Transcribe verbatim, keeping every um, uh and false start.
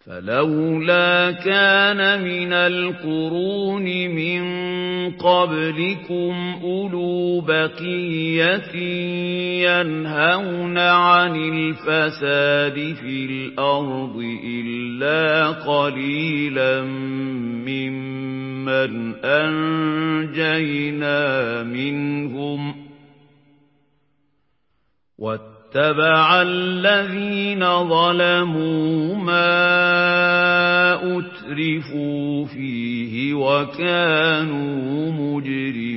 فَلَوْلَا كَانَ مِنَ الْقُرُونِ مِن قَبْلِكُمْ أُولُو بَقِيَّةٍ يَنْهَوْنَ عَنِ الْفَسَادِ فِي الْأَرْضِ إِلَّا قَلِيلًا مِّمَّنْ أَنجَيْنَا مِنْهُمْ ۗ وَاتَّبَعَ الَّذِينَ ظَلَمُوا مَا أُتْرِفُوا فِيهِ وَكَانُوا مُجْرِمِينَ